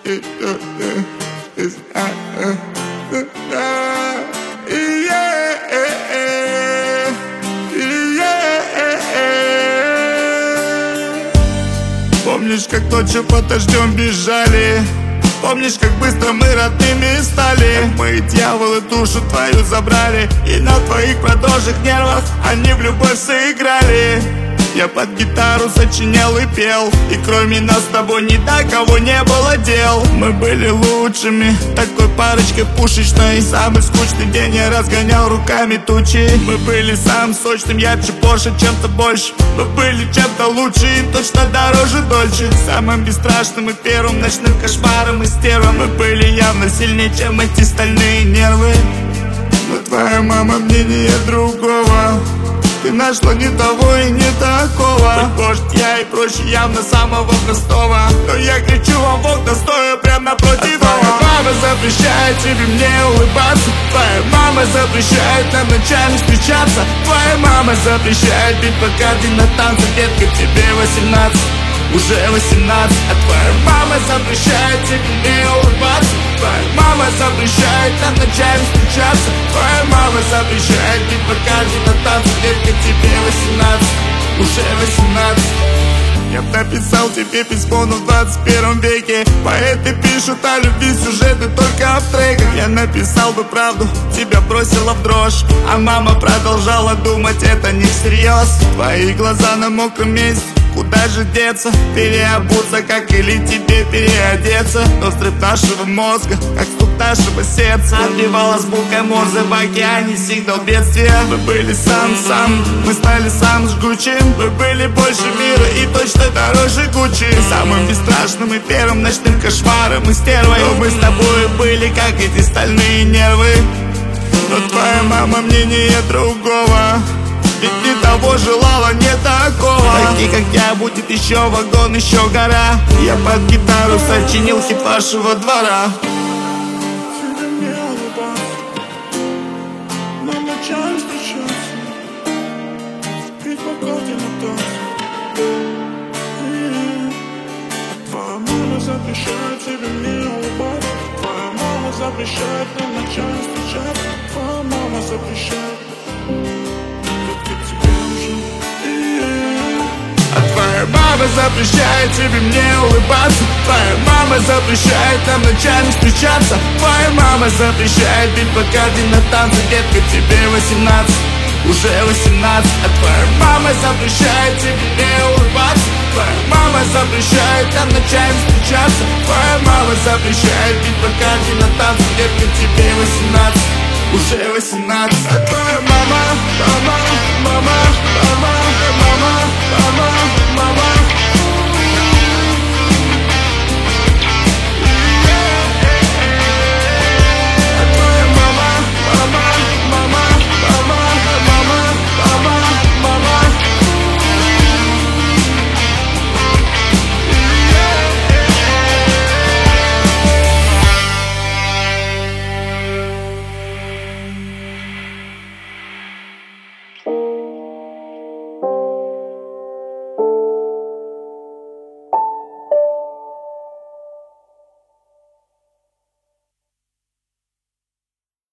Помнишь, как ночью под дождем бежали? Помнишь, как быстро мы родными стали? Как мы, дьяволы, душу твою забрали, и на твоих продолжих нервах они в любовь сыграли. Я под гитару сочинял и пел, и кроме нас с тобой ни до кого не было дел. Мы были лучшими, такой парочкой пушечной. Самый скучный день я разгонял руками тучи. Мы были самым сочным, ярче, Порше, чем-то больше. Мы были чем-то лучше и точно дороже Дольче. Самым бесстрашным и первым ночным кошмаром и стервом. Мы были явно сильнее, чем эти стальные нервы. Но твоя мама мнение другого. Ты нашла не того и не такого. Быть может, я и проще явно самого простого, но я кричу вам в окна, стоя прям напротив. Твоя мама запрещает тебе мне улыбаться. Твоя мама запрещает нам ночами встречаться. Твоя мама запрещает бить по карте на танцы. Детка, тебе 18, уже 18. А твоя мама запрещает тебе мне улыбаться. Твоя мама запрещает нам ночами встречаться. Твоя мама запрещает бить по карте на танцы. Детка, тебе 18, уже 18. Я б написал тебе письмо, но в 21 веке поэты пишут о любви, сюжеты только в треках. Я написал бы правду, тебя бросила в дрожь, а мама продолжала думать, это не всерьез. Твои глаза на мокром месте, куда же деться? Переобуться, как или тебе переодеться? Но взрыв нашего мозга, как стук нашего сердца, отбивала звуком Морзе в океане сигнал бедствия. Мы были сам, мы стали самым жгучим. Мы были больше мира и точно дороже Гуччи. Самым бесстрашным и первым ночным кошмаром и стервой. Но мы с тобой были, как эти стальные нервы. Но твоя мама мнение другого, ведь не того желала, не такого. Таких, как я, будет еще вагон, еще гора. Я под гитару сочинил хит вашего двора. Тебе не улыбаться, нам ночами встречаться, пить по карте на танцы. Твоя мама запрещает тебе не улыбаться. Твоя мама запрещает нам ночами встречаться. Твоя мама запрещает. А твоя мама запрещает тебе мне улыбаться. Твоя мама запрещает нам ночами встречаться. Твоя мама запрещает бить по карте на танцы. Детка, тебе 18, уже 18. А твоя мама запрещает тебе мне улыбаться. Твоя мама запрещает нам ночами встречаться. Твоя мама запрещает бить по карте на танцы. Детка, тебе 18, уже 18. А твоя